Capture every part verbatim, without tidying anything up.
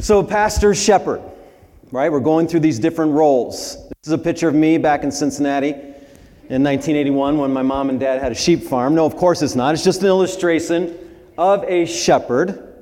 So pastor, shepherd, right? We're going through these different roles. This is a picture of me back in Cincinnati in nineteen eighty-one when my mom and dad had a sheep farm. No, of course it's not. It's just an illustration of a shepherd.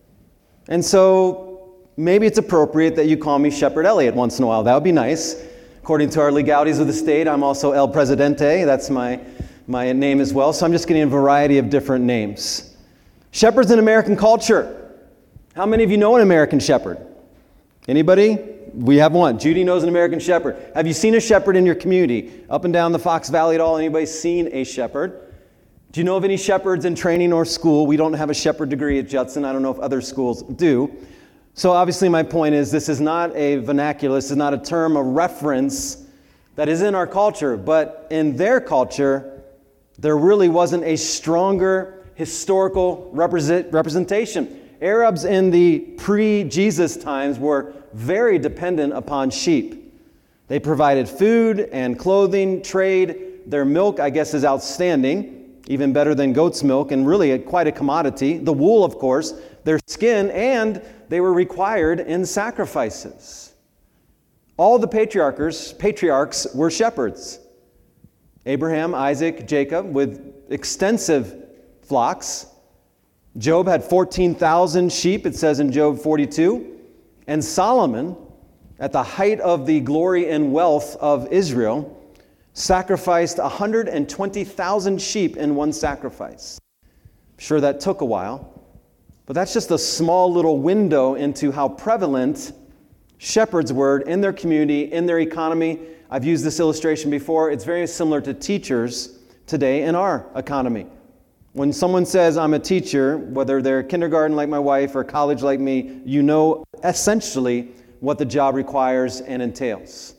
And so maybe it's appropriate that you call me Shepherd Elliott once in a while. That would be nice. According to our legalities of the state, I'm also El Presidente. That's my, my name as well. So I'm just getting a variety of different names. Shepherds in American culture. How many of you know an American shepherd? Anybody? We have one. Judy knows an American shepherd. Have you seen a shepherd in your community? Up and down the Fox Valley at all? Anybody seen a shepherd? Do you know of any shepherds in training or school? We don't have a shepherd degree at Judson. I don't know if other schools do. So obviously my point is this is not a vernacular. This is not a term of reference that is in our culture. But in their culture, there really wasn't a stronger historical represent, representation. Arabs in the pre-Jesus times were very dependent upon sheep. They provided food and clothing, trade. Their milk, I guess, is outstanding, even better than goat's milk, and really a, quite a commodity. The wool, of course, their skin, and they were required in sacrifices. All the patriarchs, patriarchs were shepherds. Abraham, Isaac, Jacob, with extensive flocks. Job had fourteen thousand sheep, it says in Job forty-two. And Solomon, at the height of the glory and wealth of Israel, sacrificed one hundred twenty thousand sheep in one sacrifice. I'm sure that took a while, but that's just a small little window into how prevalent shepherds were in their community, in their economy. I've used this illustration before. It's very similar to teachers today in our economy. When someone says, I'm a teacher, whether they're kindergarten like my wife or college like me, you know essentially what the job requires and entails.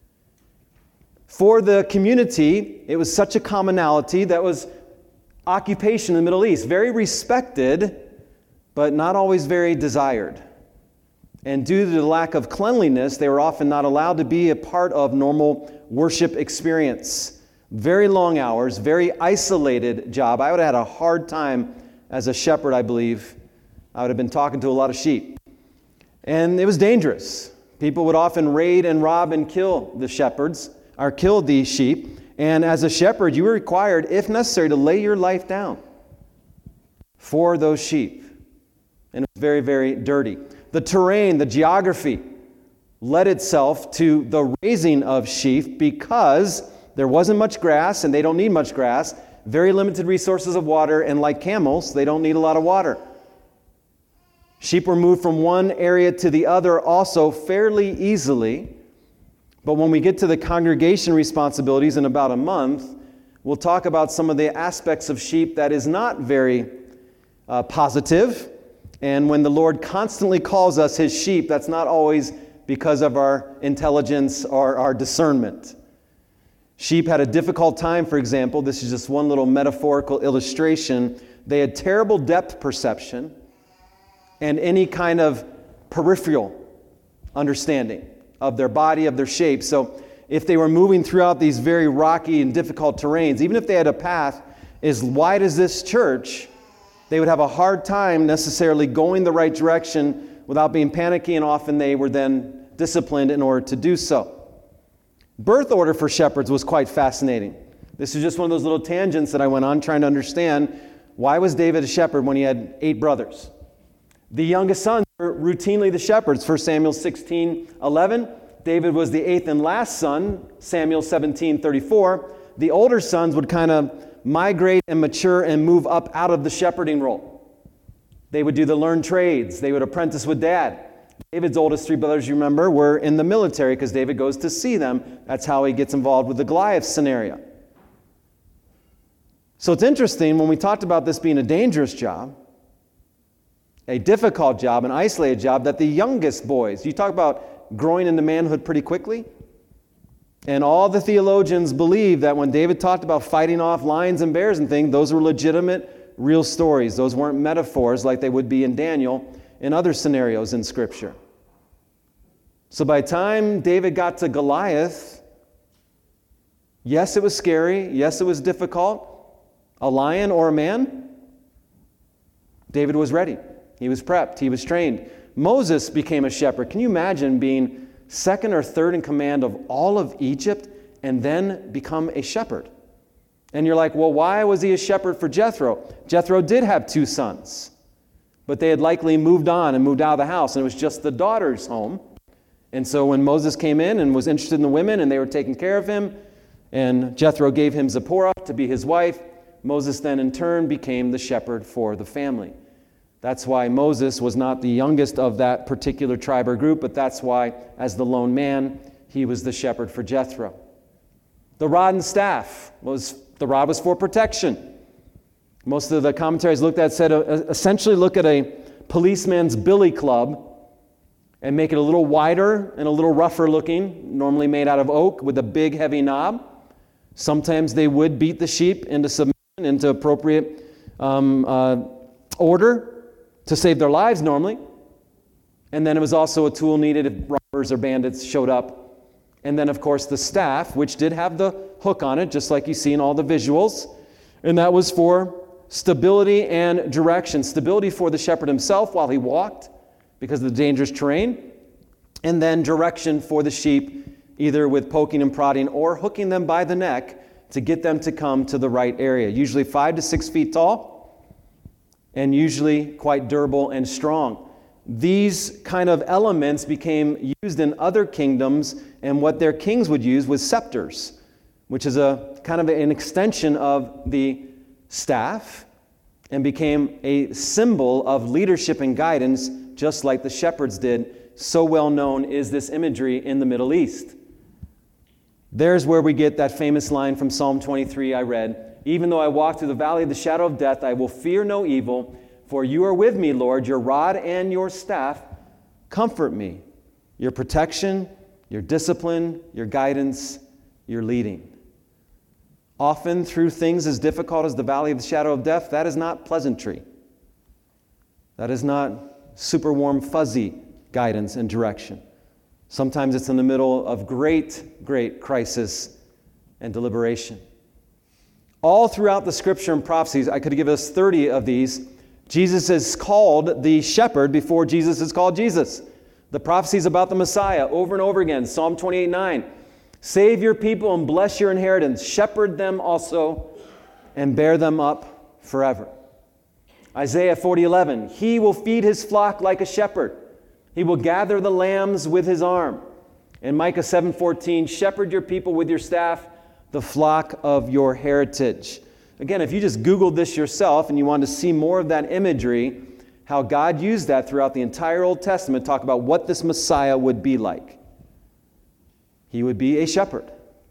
For the community, it was such a commonality that was occupation in the Middle East. Very respected, but not always very desired. And due to the lack of cleanliness, they were often not allowed to be a part of normal worship experience. Very long hours, very isolated job. I would have had a hard time as a shepherd, I believe. I would have been talking to a lot of sheep. And it was dangerous. People would often raid and rob and kill the shepherds, or kill the sheep. And as a shepherd, you were required, if necessary, to lay your life down for those sheep. And it was very, very dirty. The terrain, the geography, led itself to the raising of sheep because there wasn't much grass, and they don't need much grass. Very limited resources of water, and like camels, they don't need a lot of water. Sheep were moved from one area to the other also fairly easily. But when we get to the congregation responsibilities in about a month, we'll talk about some of the aspects of sheep that is not very uh, positive. And when the Lord constantly calls us His sheep, that's not always because of our intelligence or our discernment. Sheep had a difficult time, for example. This is just one little metaphorical illustration. They had terrible depth perception and any kind of peripheral understanding of their body, of their shape. So if they were moving throughout these very rocky and difficult terrains, even if they had a path as wide as this church, they would have a hard time necessarily going the right direction without being panicky, and often they were then disciplined in order to do so. Birth order for shepherds was quite fascinating. This is just one of those little tangents that I went on trying to understand why was David a shepherd when he had eight brothers. The youngest sons were routinely the shepherds. First Samuel sixteen eleven. David was the eighth and last son, Samuel seventeen thirty-four. The older sons would kind of migrate and mature and move up out of the shepherding role. They would do the learned trades. They would apprentice with dad. David's oldest three brothers, you remember, were in the military because David goes to see them. That's how he gets involved with the Goliath scenario. So it's interesting, when we talked about this being a dangerous job, a difficult job, an isolated job, that the youngest boys, you talk about growing into manhood pretty quickly, and all the theologians believe that when David talked about fighting off lions and bears and things, those were legitimate, real stories. Those weren't metaphors like they would be in Daniel in other scenarios in Scripture. So by the time David got to Goliath, yes, it was scary. Yes, it was difficult. A lion or a man? David was ready. He was prepped. He was trained. Moses became a shepherd. Can you imagine being second or third in command of all of Egypt and then become a shepherd? And you're like, well, why was he a shepherd for Jethro? Jethro did have two sons, but they had likely moved on and moved out of the house, and it was just the daughter's home. And so when Moses came in and was interested in the women and they were taking care of him, and Jethro gave him Zipporah to be his wife, Moses then in turn became the shepherd for the family. That's why Moses was not the youngest of that particular tribe or group, but that's why, as the lone man, he was the shepherd for Jethro. The rod and staff was, the rod was for protection. Most of the commentaries looked at said, uh, essentially look at a policeman's billy club and make it a little wider and a little rougher looking, normally made out of oak with a big heavy knob. Sometimes they would beat the sheep into submission, into appropriate um, uh, order to save their lives normally. And then it was also a tool needed if robbers or bandits showed up. And then, of course, the staff, which did have the hook on it, just like you see in all the visuals. And that was for stability and direction. Stability for the shepherd himself while he walked because of the dangerous terrain. And then direction for the sheep, either with poking and prodding or hooking them by the neck to get them to come to the right area. Usually five to six feet tall and usually quite durable and strong. These kind of elements became used in other kingdoms, and what their kings would use was scepters, which is a kind of an extension of the staff and became a symbol of leadership and guidance, just like the shepherds did. So well known is this imagery in the Middle East. There's where we get that famous line from Psalm twenty-three I read, "Even though I walk through the valley of the shadow of death, I will fear no evil, for you are with me, Lord. Your rod and your staff comfort me." Your protection, your discipline, your guidance, your leading. Often through things as difficult as the valley of the shadow of death, that is not pleasantry. That is not super warm, fuzzy guidance and direction. Sometimes it's in the middle of great, great crisis and deliberation. All throughout the scripture and prophecies, I could give us thirty of these, Jesus is called the shepherd before Jesus is called Jesus. The prophecies about the Messiah over and over again. Psalm twenty-eight nine. Save your people and bless your inheritance. Shepherd them also and bear them up forever. Isaiah forty eleven. He will feed his flock like a shepherd. He will gather the lambs with his arm. And Micah seven fourteen. Shepherd your people with your staff, the flock of your heritage. Again, if you just Googled this yourself and you want to see more of that imagery, how God used that throughout the entire Old Testament, talk about what this Messiah would be like. He would be a shepherd.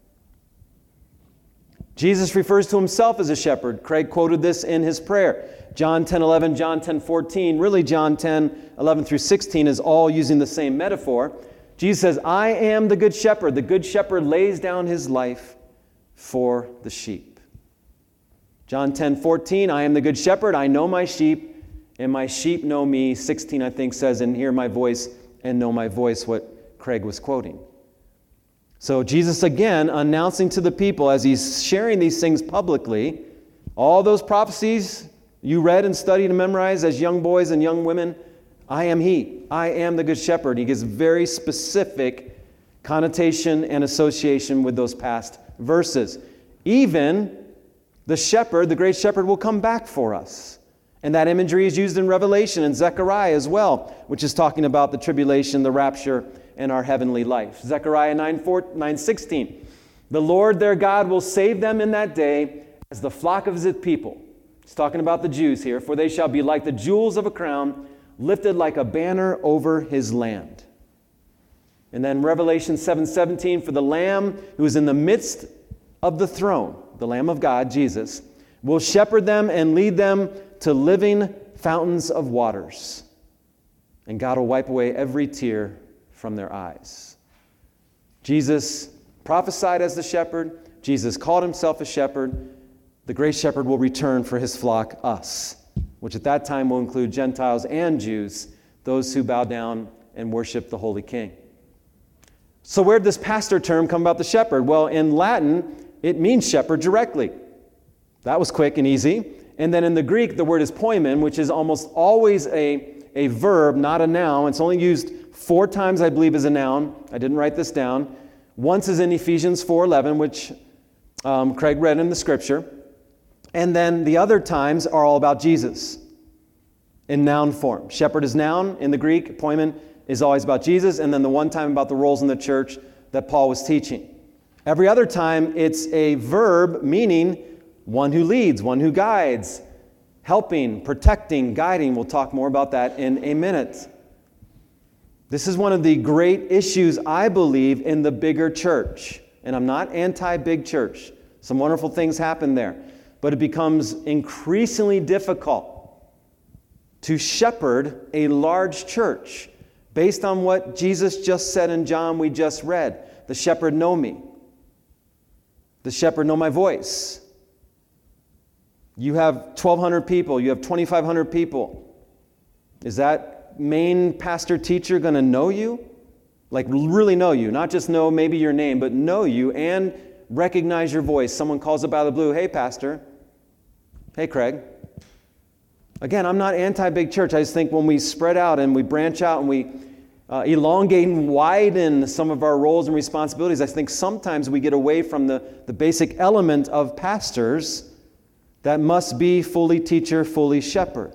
Jesus refers to himself as a shepherd. Craig quoted this in his prayer. John ten eleven, John ten fourteen, really John ten eleven through sixteen is all using the same metaphor. Jesus says, "I am the good shepherd. The good shepherd lays down his life for the sheep." John ten fourteen, "I am the good shepherd. I know my sheep, and my sheep know me." sixteen, I think, says, "And hear my voice and know my voice," what Craig was quoting. So Jesus, again, announcing to the people as he's sharing these things publicly, all those prophecies you read and studied and memorized as young boys and young women, I am he. I am the good shepherd. He gives very specific connotation and association with those past verses. Even the shepherd, the great shepherd, will come back for us. And that imagery is used in Revelation and Zechariah as well, which is talking about the tribulation, the rapture, and our heavenly life. Zechariah nine sixteen. "The Lord their God will save them in that day as the flock of his people." He's talking about the Jews here. "For they shall be like the jewels of a crown, lifted like a banner over his land." And then Revelation seven seventeen, "For the Lamb who is in the midst of the throne," the Lamb of God, Jesus, "will shepherd them and lead them to living fountains of waters. And God will wipe away every tear from their eyes." Jesus prophesied as the shepherd. Jesus called himself a shepherd. The great shepherd will return for his flock, us, which at that time will include Gentiles and Jews, those who bow down and worship the Holy King. So where did this pastor term come about the shepherd? Well, in Latin, it means shepherd directly. That was quick and easy. And then in the Greek, the word is poimen, which is almost always a, a verb, not a noun. It's only used four times, I believe, as a noun. I didn't write this down. Once is in Ephesians four eleven, which um, Craig read in the scripture. And then the other times are all about Jesus in noun form. Shepherd is noun in the Greek. Appointment is always about Jesus. And then the one time about the roles in the church that Paul was teaching. Every other time, it's a verb meaning one who leads, one who guides, helping, protecting, guiding. We'll talk more about that in a minute. This is one of the great issues, I believe, in the bigger church. And I'm not anti-big church. Some wonderful things happen there. But it becomes increasingly difficult to shepherd a large church based on what Jesus just said in John we just read. The shepherd know me. The shepherd know my voice. You have twelve hundred people. You have twenty-five hundred people. Is that main pastor teacher going to know you? Like really know you. Not just know maybe your name, but know you and recognize your voice. Someone calls up out of the blue, hey, pastor. Hey, Craig. Again, I'm not anti-big church. I just think when we spread out and we branch out and we uh, elongate and widen some of our roles and responsibilities, I think sometimes we get away from the, the basic element of pastors that must be fully teacher, fully shepherd.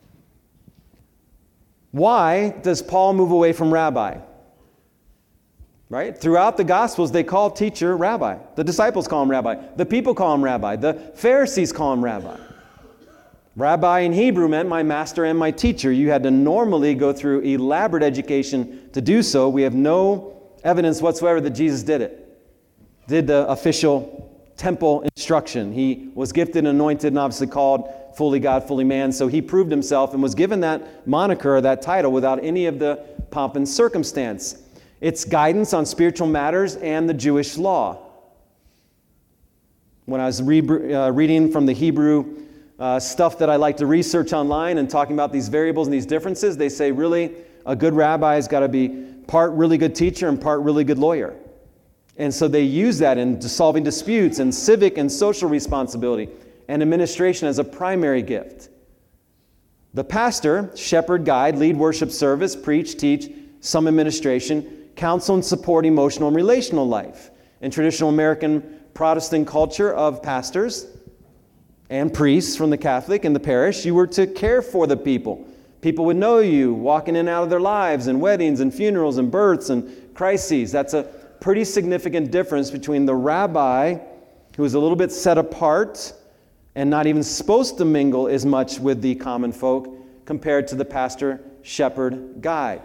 Why does Paul move away from rabbi? Right? Throughout the Gospels, they call teacher rabbi. The disciples call him rabbi. The people call him rabbi. The Pharisees call him rabbi. Rabbi in Hebrew meant my master and my teacher. You had to normally go through elaborate education to do so. We have no evidence whatsoever that Jesus did it. Did the official temple instruction. He was gifted and anointed and obviously called fully God, fully man. So he proved himself and was given that moniker, that title, without any of the pomp and circumstance. It's guidance on spiritual matters and the Jewish law. When I was re- uh, reading from the Hebrew uh, stuff that I like to research online and talking about these variables and these differences, they say really a good rabbi has got to be part really good teacher and part really good lawyer. And so they use that in solving disputes and civic and social responsibility and administration as a primary gift. The pastor, shepherd, guide, lead worship service, preach, teach, some administration, counsel and support emotional and relational life. In traditional American Protestant culture of pastors and priests from the Catholic and the parish, you were to care for the people. People would know you, walking in and out of their lives, and weddings and funerals and births and crises. That's a pretty significant difference between the rabbi, who is a little bit set apart and not even supposed to mingle as much with the common folk, compared to the pastor, shepherd, guide.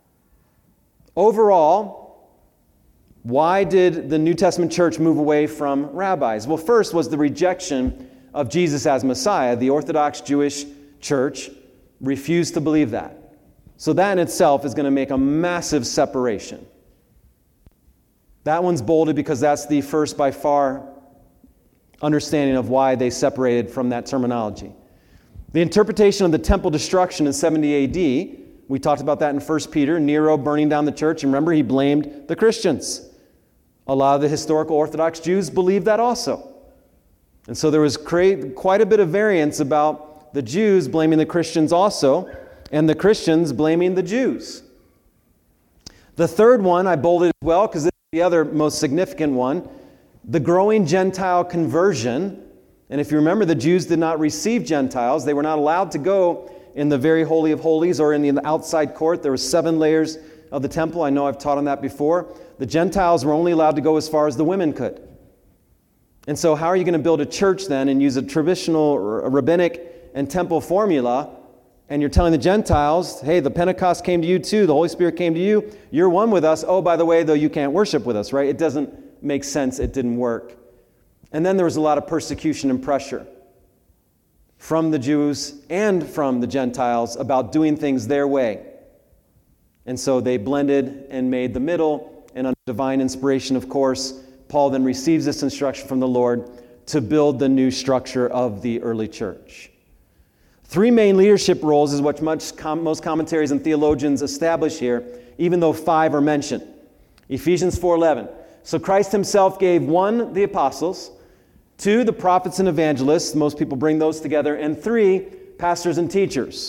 Overall, why did the New Testament church move away from rabbis? Well, first was the rejection of Jesus as Messiah. The Orthodox Jewish church refused to believe that. So that in itself is going to make a massive separation. That one's bolded because that's the first by far understanding of why they separated from that terminology. The interpretation of the temple destruction in seventy A D, we talked about that in First Peter, Nero burning down the church. And remember, he blamed the Christians. A lot of the historical Orthodox Jews believed that also. And so there was quite a bit of variance about the Jews blaming the Christians also, and the Christians blaming the Jews. The third one I bolded as well, because this is the other most significant one, the growing Gentile conversion. And if you remember, the Jews did not receive Gentiles. They were not allowed to go in the very holy of holies or in the outside court. There were seven layers of the temple. I know I've taught on that before. The Gentiles were only allowed to go as far as the women could. And so how are you going to build a church then and use a traditional a rabbinic and temple formula, and you're telling the Gentiles, hey, the Pentecost came to you too, the Holy Spirit came to you, you're one with us. Oh, by the way, though, you can't worship with us, right? It doesn't make sense. It didn't work. And then there was a lot of persecution and pressure from the Jews and from the Gentiles about doing things their way. And so they blended and made the middle, and under divine inspiration, of course, Paul then receives this instruction from the Lord to build the new structure of the early church. Three main leadership roles is what much com- most commentaries and theologians establish here, even though five are mentioned. Ephesians four eleven. So Christ himself gave one, the apostles, two, the prophets and evangelists, most people bring those together, and three, pastors and teachers.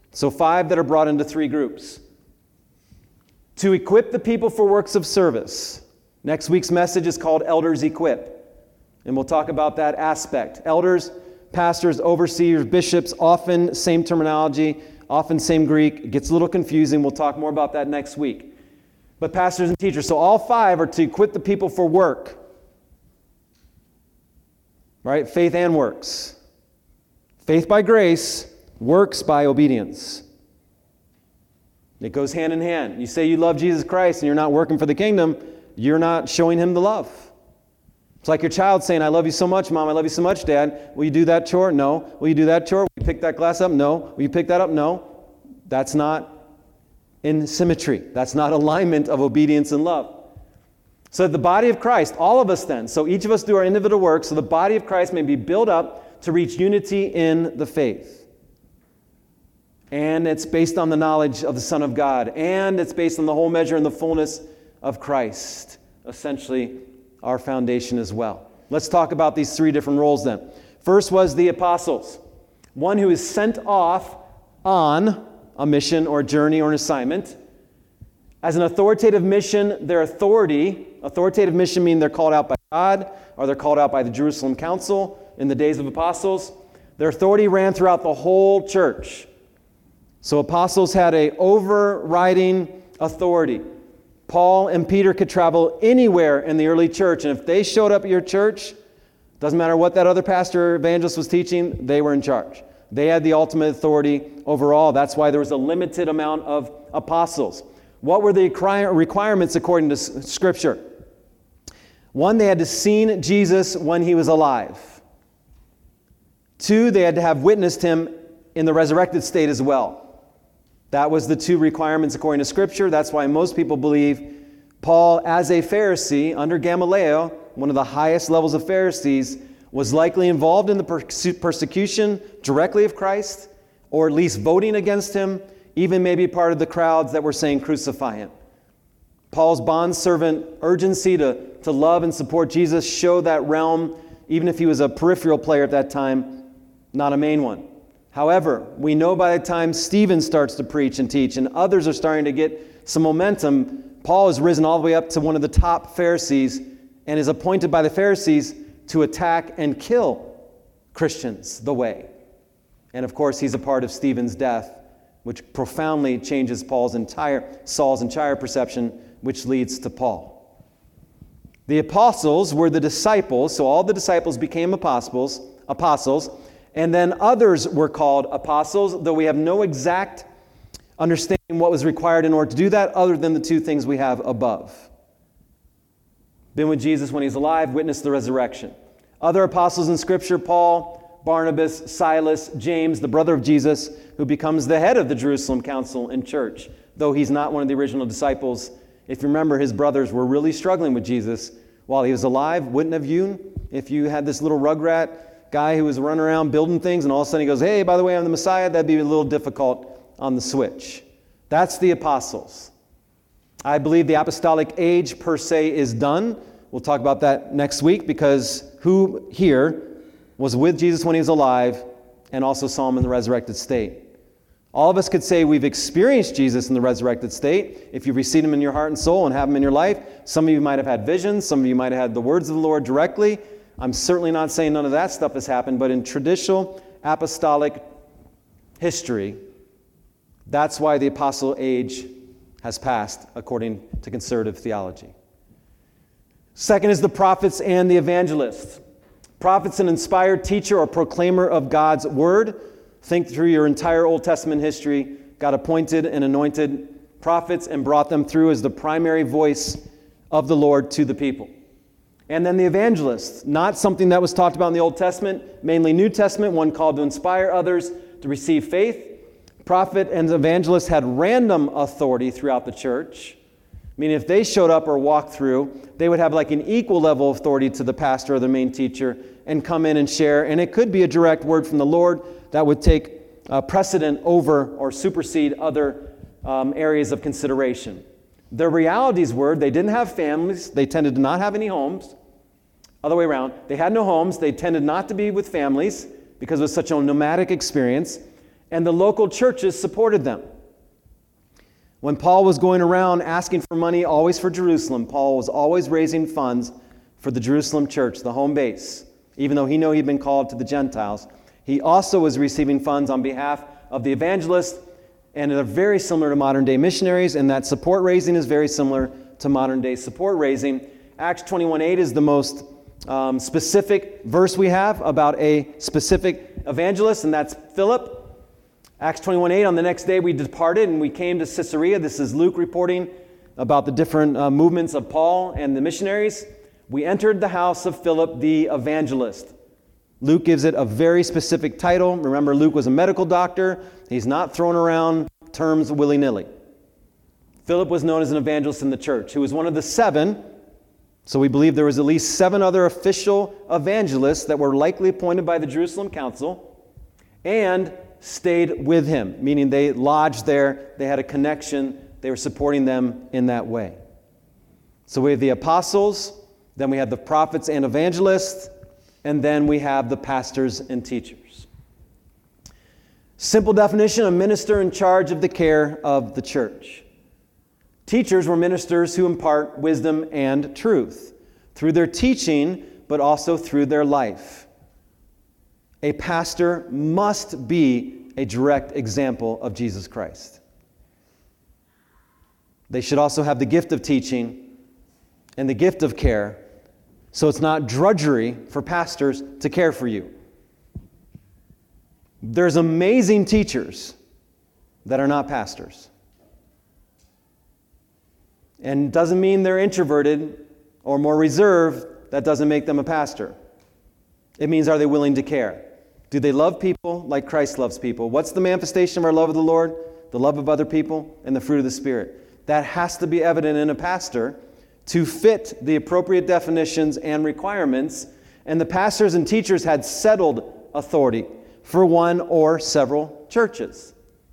So five that are brought into three groups. To equip the people for works of service. Next week's message is called Elders Equip. And we'll talk about that aspect. Elders, pastors, overseers, bishops, often same terminology, often same Greek. It gets a little confusing. We'll talk more about that next week. But pastors and teachers. So all five are to equip the people for work. Right? Faith and works. Faith by grace, works by obedience. It goes hand in hand. You say you love Jesus Christ and you're not working for the kingdom, you're not showing him the love. It's like your child saying, I love you so much, Mom, I love you so much, Dad. Will you do that chore? No. Will you do that chore? Will you pick that glass up? No. Will you pick that up? No. That's not in symmetry. That's not alignment of obedience and love. So the body of Christ, all of us then, so each of us do our individual work, so the body of Christ may be built up to reach unity in the faith. And it's based on the knowledge of the Son of God. And it's based on the whole measure and the fullness of Christ. Essentially, our foundation as well. Let's talk about these three different roles then. First was the apostles. One who is sent off on a mission or a journey or an assignment. As an authoritative mission, their authority, authoritative mission means they're called out by God or they're called out by the Jerusalem Council in the days of apostles. Their authority ran throughout the whole church. So apostles had a overriding authority. Paul and Peter could travel anywhere in the early church, and if they showed up at your church, doesn't matter what that other pastor or evangelist was teaching, they were in charge. They had the ultimate authority overall. That's why there was a limited amount of apostles. What were the requirements according to Scripture? One, they had to seen Jesus when he was alive. Two, they had to have witnessed him in the resurrected state as well. That was the two requirements according to Scripture. That's why most people believe Paul, as a Pharisee, under Gamaliel, one of the highest levels of Pharisees, was likely involved in the persecution directly of Christ, or at least voting against him, even maybe part of the crowds that were saying, crucify him. Paul's bondservant urgency to, to love and support Jesus showed that realm, even if he was a peripheral player at that time, not a main one. However, we know by the time Stephen starts to preach and teach and others are starting to get some momentum, Paul has risen all the way up to one of the top Pharisees and is appointed by the Pharisees to attack and kill Christians the way. And of course, he's a part of Stephen's death, which profoundly changes Paul's entire, Saul's entire perception, which leads to Paul. The apostles were the disciples, so all the disciples became apostles, apostles, and then others were called apostles, though we have no exact understanding what was required in order to do that, other than the two things we have above. Been with Jesus when he's alive, witnessed the resurrection. Other apostles in Scripture, Paul, Barnabas, Silas, James, the brother of Jesus, who becomes the head of the Jerusalem Council and church, though he's not one of the original disciples. If you remember, his brothers were really struggling with Jesus while he was alive. Wouldn't have you if you had this little rugrat guy who was running around building things and all of a sudden he goes, hey, by the way, I'm the Messiah? That'd be a little difficult on the switch. That's the apostles. I believe the apostolic age per se is done. We'll talk about that next week, because who here was with Jesus when he was alive and also saw him in the resurrected state? All of us could say we've experienced Jesus in the resurrected state. If you've received him in your heart and soul and have him in your life, some of you might have had visions, some of you might have had the words of the Lord directly. I'm certainly not saying none of that stuff has happened, but in traditional apostolic history, that's why the apostle age has passed, according to conservative theology. Second is the prophets and the evangelists. Prophets, an inspired teacher or proclaimer of God's word. Think through your entire Old Testament history. God appointed and anointed prophets and brought them through as the primary voice of the Lord to the people. And then the evangelists, not something that was talked about in the Old Testament, mainly New Testament, one called to inspire others to receive faith. Prophet and evangelist had random authority throughout the church, meaning if they showed up or walked through, they would have like an equal level of authority to the pastor or the main teacher and come in and share. And it could be a direct word from the Lord that would take uh, precedent over or supersede other um, areas of consideration. The realities were they didn't have families. They tended to not have any homes. Other way around. They had no homes. They tended not to be with families because it was such a nomadic experience. and the local churches supported them. When Paul was going around asking for money, always for Jerusalem, Paul was always raising funds for the Jerusalem church, the home base. Even though he knew he'd been called to the Gentiles, he also was receiving funds on behalf of the evangelists, and they're very similar to modern-day missionaries, and that support raising is very similar to modern-day support raising. Acts twenty-one eight is the most um, specific verse we have about a specific evangelist, and that's Philip. Acts twenty-one eight, on the next day we departed and we came to Caesarea. This is Luke reporting about the different uh, movements of Paul and the missionaries. We entered the house of Philip the evangelist. Luke gives it a very specific title. Remember, Luke was a medical doctor. He's not throwing around terms willy-nilly. Philip was known as an evangelist in the church, who was one of the seven. So we believe there was at least seven other official evangelists that were likely appointed by the Jerusalem Council and stayed with him, meaning they lodged there, they had a connection, they were supporting them in that way. So we have the apostles, then we have the prophets and evangelists, and then we have the pastors and teachers. Simple definition: a minister in charge of the care of the church. Teachers were ministers who impart wisdom and truth through their teaching, but also through their life. A pastor must be a direct example of Jesus Christ. They should also have the gift of teaching and the gift of care, so it's not drudgery for pastors to care for you. There's amazing teachers that are not pastors. And doesn't mean they're introverted or more reserved. That doesn't make them a pastor. It means, are they willing to care? Do they love people like Christ loves people? What's the manifestation of our love of the Lord? The love of other people and the fruit of the Spirit. That has to be evident in a pastor to fit the appropriate definitions and requirements. And the pastors and teachers had settled authority for one or several churches.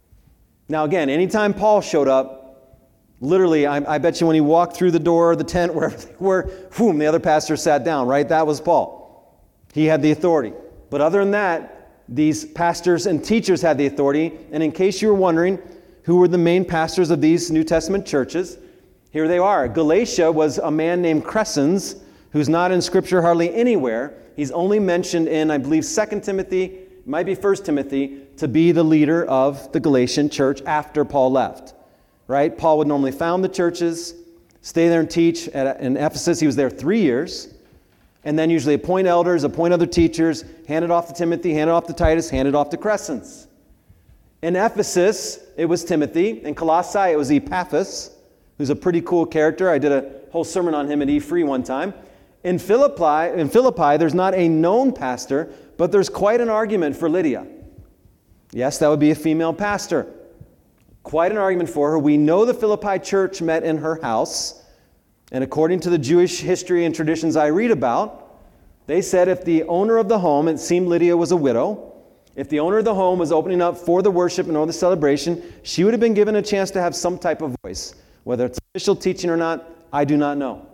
Now again, anytime Paul showed up, literally, I, I bet you when he walked through the door of the tent, wherever they were, boom, the other pastor sat down, right? That was Paul. He had the authority. But other than that, these pastors and teachers had the authority. And in case you were wondering who were the main pastors of these New Testament churches, here they are. Galatia was a man named Crescens, who's not in Scripture hardly anywhere. He's only mentioned in, I believe, Second Timothy, might be First Timothy, to be the leader of the Galatian church after Paul left. Right? Paul would normally found the churches, stay there and teach. At, in Ephesus, he was there three years. And then usually appoint elders, appoint other teachers, hand it off to Timothy, hand it off to Titus, hand it off to Crescens. In Ephesus, it was Timothy. In Colossae, it was Epaphras, who's a pretty cool character. I did a whole sermon on him at E Free one time. In Philippi, in Philippi, there's not a known pastor, but there's quite an argument for Lydia. Yes, that would be a female pastor. Quite an argument for her. We know the Philippi church met in her house. And according to the Jewish history and traditions I read about, they said if the owner of the home, it seemed Lydia was a widow, if the owner of the home was opening up for the worship and or the celebration, she would have been given a chance to have some type of voice. Whether it's official teaching or not, I do not know.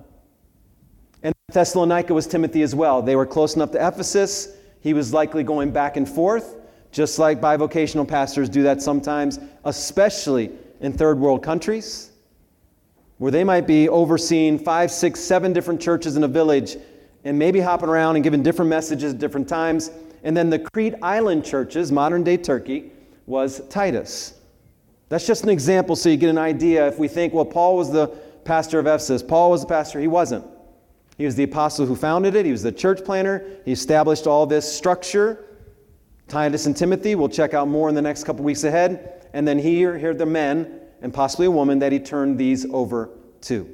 And Thessalonica was Timothy as well. They were close enough to Ephesus. He was likely going back and forth, just like bivocational pastors do that sometimes, especially in third world countries, where they might be overseeing five, six, seven different churches in a village and maybe hopping around and giving different messages at different times. And then the Crete Island churches, modern-day Turkey, was Titus. That's just an example so you get an idea. If we think, well, Paul was the pastor of Ephesus. Paul was the pastor. He wasn't. He was the apostle who founded it. He was the church planner. He established all this structure. Titus and Timothy, we'll check out more in the next couple weeks ahead. And then here, here are the men and possibly a woman that he turned these over to.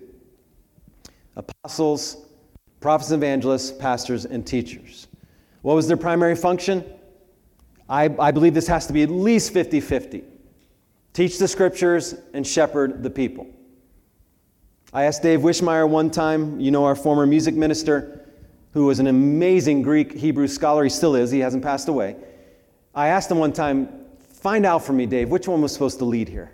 Apostles, prophets, evangelists, pastors, and teachers. What was their primary function? I, I believe this has to be at least fifty-fifty. Teach the scriptures and shepherd the people. I asked Dave Wishmeyer one time, you know, our former music minister, who was an amazing Greek Hebrew scholar. He still is. He hasn't passed away. I asked him one time, find out for me, Dave, which one was supposed to lead here?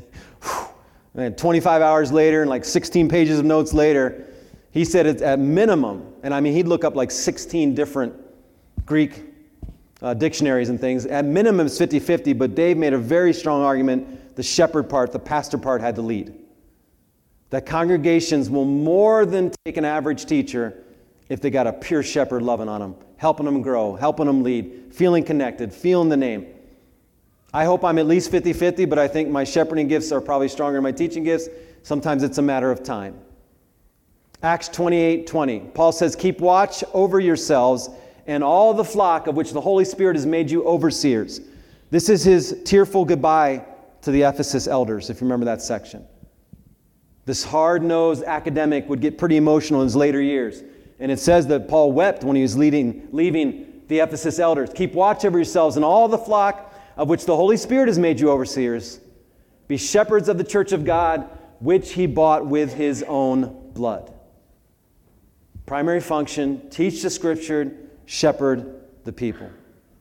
And twenty-five hours later and like sixteen pages of notes later, he said it's at minimum, and I mean, he'd look up like sixteen different Greek uh, dictionaries and things. At minimum, it's fifty-fifty, but Dave made a very strong argument. The shepherd part, the pastor part had to lead. That congregations will more than take an average teacher if they got a pure shepherd loving on them, helping them grow, helping them lead, feeling connected, feeling the name. I hope I'm at least fifty-fifty, but I think my shepherding gifts are probably stronger than my teaching gifts. Sometimes it's a matter of time. Acts twenty-eight twenty. Paul says, keep watch over yourselves and all the flock of which the Holy Spirit has made you overseers. This is his tearful goodbye to the Ephesus elders, if you remember that section. This hard-nosed academic would get pretty emotional in his later years. And it says that Paul wept when he was leading, leaving the Ephesus elders. Keep watch over yourselves and all the flock of which the Holy Spirit has made you overseers. Be shepherds of the church of God, which he bought with his own blood. Primary function, teach the Scripture, shepherd the people.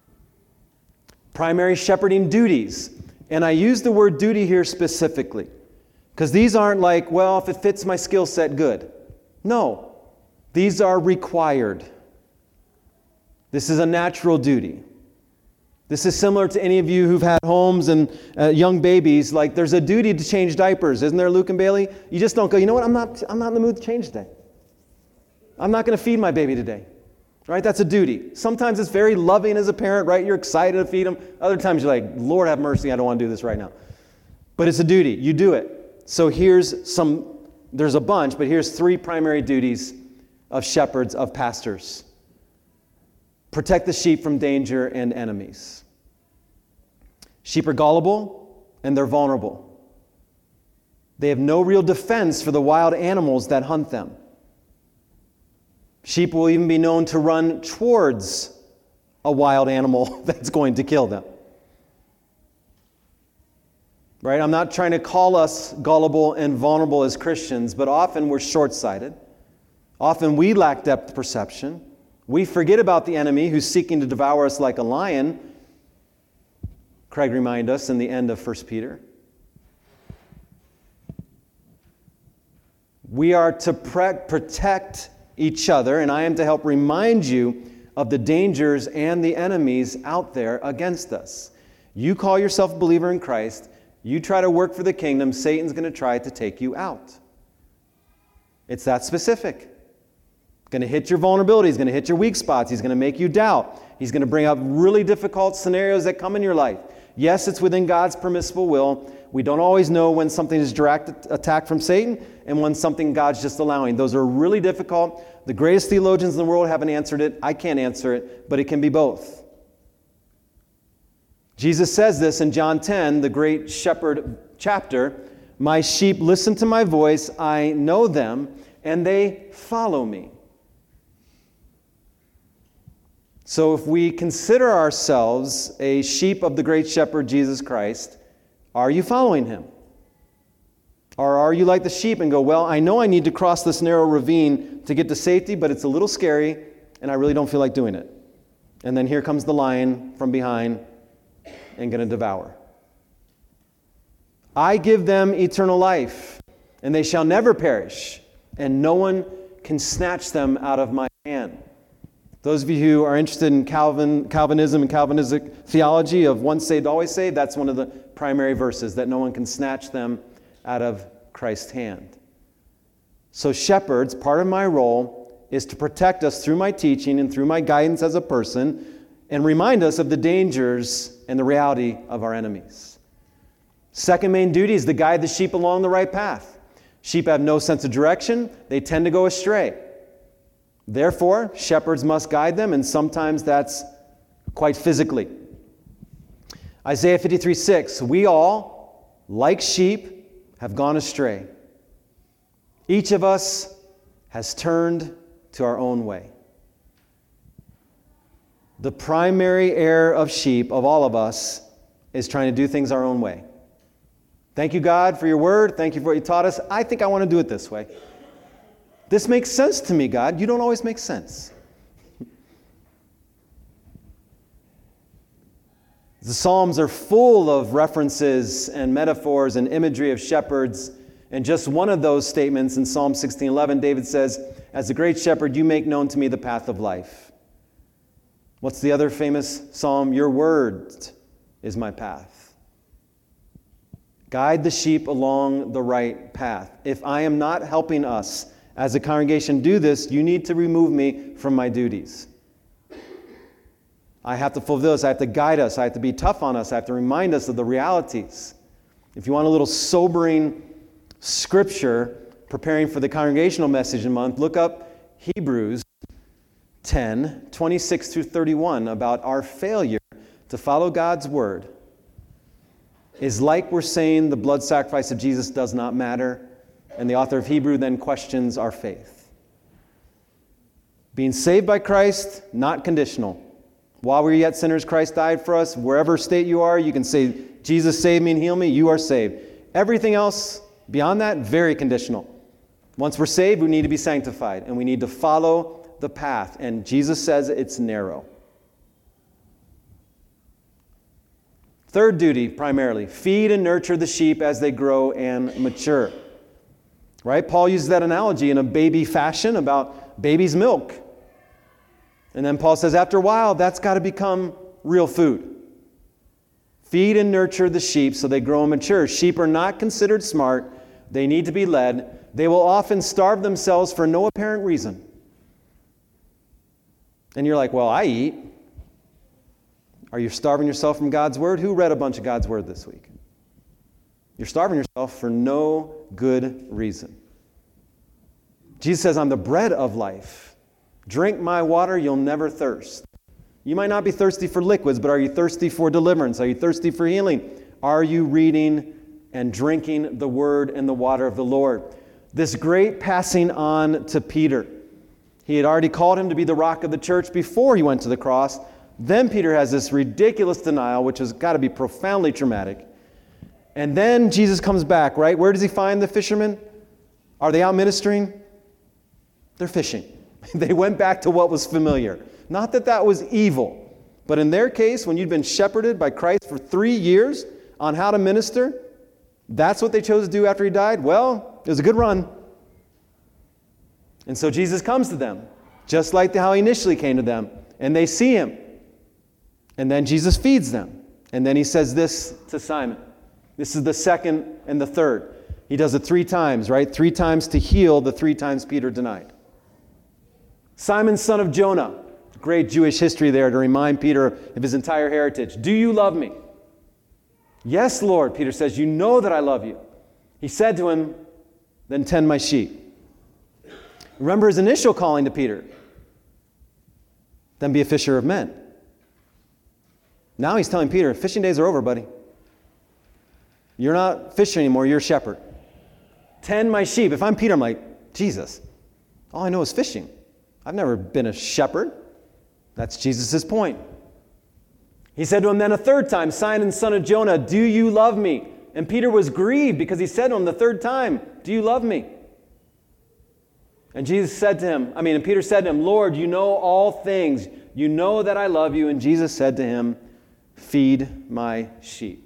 Primary shepherding duties. And I use the word duty here specifically because these aren't like, well, if it fits my skill set, good. No, these are required. This is a natural duty. This is similar to any of you who've had homes and uh, young babies. Like, there's a duty to change diapers, isn't there, Luke and Bailey? You just don't go, you know what, I'm not, I'm not in the mood to change today. I'm not going to feed my baby today. Right? That's a duty. Sometimes it's very loving as a parent, right? You're excited to feed them. Other times you're like, Lord have mercy, I don't want to do this right now. But it's a duty. You do it. So here's some, there's a bunch, but here's three primary duties of shepherds, of pastors. Protect the sheep from danger and enemies. Sheep are gullible and they're vulnerable. They have no real defense for the wild animals that hunt them. Sheep will even be known to run towards a wild animal that's going to kill them. Right? I'm not trying to call us gullible and vulnerable as Christians, but often we're short-sighted. Often we lack depth perception. We forget about the enemy who's seeking to devour us like a lion. Craig reminded us in the end of First Peter. We are to pre- protect each other, and I am to help remind you of the dangers and the enemies out there against us. You call yourself a believer in Christ, you try to work for the kingdom, Satan's going to try to take you out. It's that specific. Going to hit your vulnerabilities, he's going to hit your weak spots, he's going to make you doubt. He's going to bring up really difficult scenarios that come in your life. Yes, it's within God's permissible will. We don't always know when something is direct attack from Satan and when something God's just allowing. Those are really difficult. The greatest theologians in the world haven't answered it. I can't answer it, but it can be both. Jesus says this in John ten, the great shepherd chapter. My sheep listen to my voice, I know them, and they follow me. So if we consider ourselves a sheep of the great shepherd Jesus Christ, are you following him? Or are you like the sheep and go, well, I know I need to cross this narrow ravine to get to safety, but it's a little scary, and I really don't feel like doing it. And then here comes the lion from behind and going to devour. I give them eternal life, and they shall never perish, and no one can snatch them out of my hand. Those of you who are interested in Calvin, Calvinism and Calvinistic theology of once saved, always saved, that's one of the primary verses, that no one can snatch them out of Christ's hand. So shepherds, part of my role is to protect us through my teaching and through my guidance as a person and remind us of the dangers and the reality of our enemies. Second main duty is to guide the sheep along the right path. Sheep have no sense of direction. They tend to go astray. Therefore, shepherds must guide them, and sometimes that's quite physically. Isaiah fifty-three six, we all, like sheep, have gone astray. Each of us has turned to our own way. The primary error of sheep, of all of us, is trying to do things our own way. Thank you, God, for your word. Thank you for what you taught us. I think I want to do it this way. This makes sense to me, God. You don't always make sense. The Psalms are full of references and metaphors and imagery of shepherds. And just one of those statements in Psalm sixteen eleven, David says, as the great shepherd, you make known to me the path of life. What's the other famous psalm? Your word is my path. Guide the sheep along the right path. If I am not helping us as a congregation do this, you need to remove me from my duties. I have to fulfill this. I have to guide us. I have to be tough on us. I have to remind us of the realities. If you want a little sobering scripture preparing for the congregational message month, look up Hebrews ten, twenty-six through thirty-one about our failure to follow God's word is like we're saying the blood sacrifice of Jesus does not matter, and the author of Hebrew then questions our faith. Being saved by Christ, not conditional. While we were yet sinners, Christ died for us. Wherever state you are, you can say, Jesus saved me and healed me, you are saved. Everything else beyond that, very conditional. Once we're saved, we need to be sanctified, and we need to follow the path, and Jesus says it's narrow. Third duty, primarily, feed and nurture the sheep as they grow and mature. Right? Paul uses that analogy in a baby fashion about baby's milk. And then Paul says, after a while, that's got to become real food. Feed and nurture the sheep so they grow and mature. Sheep are not considered smart. They need to be led. They will often starve themselves for no apparent reason. And you're like, well, I eat. Are you starving yourself from God's word? Who read a bunch of God's word this week? You're starving yourself for no good reason. Jesus says, I'm the bread of life. Drink my water, you'll never thirst. You might not be thirsty for liquids, but are you thirsty for deliverance? Are you thirsty for healing? Are you reading and drinking the word and the water of the Lord? This great passing on to Peter. He had already called him to be the rock of the church before he went to the cross. Then Peter has this ridiculous denial, which has got to be profoundly traumatic. And then Jesus comes back, right? Where does he find the fishermen? Are they out ministering? They're fishing. They went back to what was familiar. Not that that was evil, but in their case, when you'd been shepherded by Christ for three years on how to minister, that's what they chose to do after he died? Well, it was a good run. And so Jesus comes to them, just like how he initially came to them, and they see him. And then Jesus feeds them. And then he says this to Simon. This is the second and the third. He does it three times, right? Three times to heal the three times Peter denied. Simon, son of Jonah. Great Jewish history there to remind Peter of his entire heritage. Do you love me? Yes, Lord, Peter says, you know that I love you. He said to him, then tend my sheep. Remember his initial calling to Peter. Then be a fisher of men. Now he's telling Peter, fishing days are over, buddy. You're not fishing anymore, you're a shepherd. Tend my sheep. If I'm Peter, I'm like, Jesus, all I know is fishing. I've never been a shepherd. That's Jesus' point. He said to him then a third time, Simon, son of Jonah, do you love me? And Peter was grieved because he said to him the third time, do you love me? And Jesus said to him, I mean, and Peter said to him, Lord, you know all things. You know that I love you. And Jesus said to him, feed my sheep.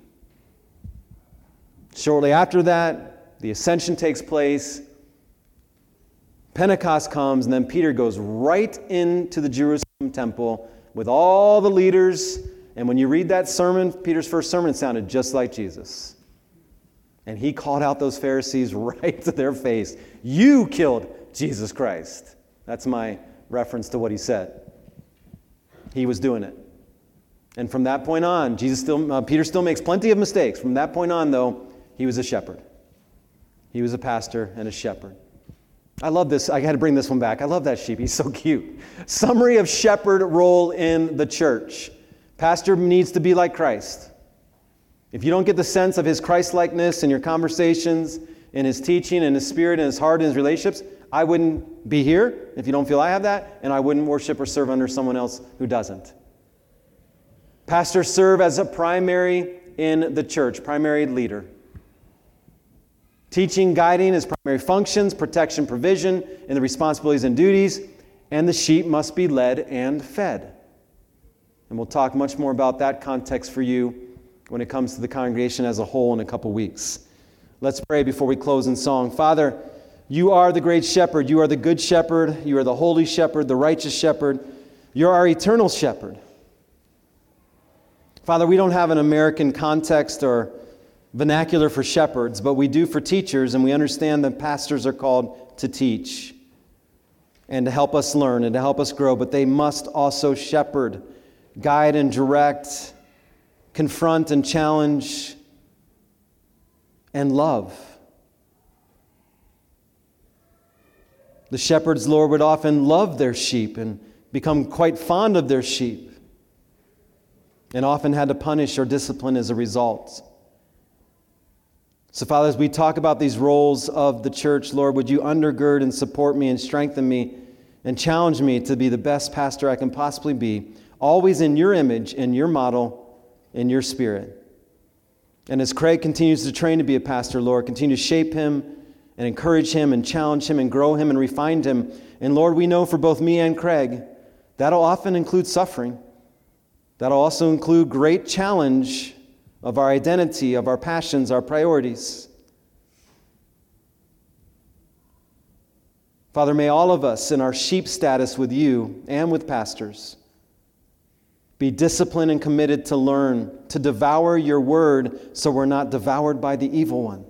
Shortly after that, the ascension takes place. Pentecost comes, and then Peter goes right into the Jerusalem temple with all the leaders. And when you read that sermon, Peter's first sermon, it sounded just like Jesus. And he called out those Pharisees right to their face. You killed Jesus Christ. That's my reference to what he said. He was doing it. And from that point on, Jesus still, uh, Peter still makes plenty of mistakes. From that point on, though, he was a shepherd. He was a pastor and a shepherd. I love this. I had to bring this one back. I love that sheep. He's so cute. Summary of shepherd role in the church. Pastor needs to be like Christ. If you don't get the sense of his Christ-likeness in your conversations, in his teaching, in his spirit, in his heart, in his relationships, I wouldn't be here if you don't feel I have that, and I wouldn't worship or serve under someone else who doesn't. Pastors serve as a primary in the church, primary leader. Teaching, guiding is primary functions, protection, provision, and the responsibilities and duties, and the sheep must be led and fed. And we'll talk much more about that context for you when it comes to the congregation as a whole in a couple weeks. Let's pray before we close in song. Father, you are the great shepherd. You are the good shepherd. You are the holy shepherd, the righteous shepherd. You're our eternal shepherd. Father, we don't have an American context or vernacular for shepherds, but we do for teachers, and we understand that pastors are called to teach and to help us learn and to help us grow, but they must also shepherd, guide and direct, confront and challenge, and love. The shepherds, Lord, would often love their sheep and become quite fond of their sheep, and often had to punish or discipline as a result. So, Father, as we talk about these roles of the church, Lord, would you undergird and support me and strengthen me and challenge me to be the best pastor I can possibly be, always in your image, in your model, in your spirit. And as Craig continues to train to be a pastor, Lord, continue to shape him and encourage him and challenge him and grow him and refine him. And Lord, we know for both me and Craig, that'll often include suffering. That'll also include great challenge of our identity, of our passions, our priorities. Father, may all of us in our sheep status with you and with pastors be disciplined and committed to learn, to devour your word so we're not devoured by the evil one.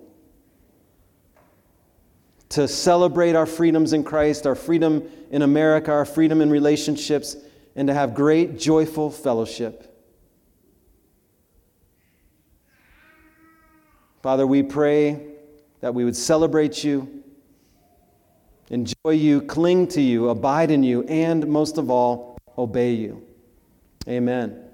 To celebrate our freedoms in Christ, our freedom in America, our freedom in relationships, and to have great, joyful fellowship. Father, we pray that we would celebrate you, enjoy you, cling to you, abide in you, and most of all, obey you. Amen.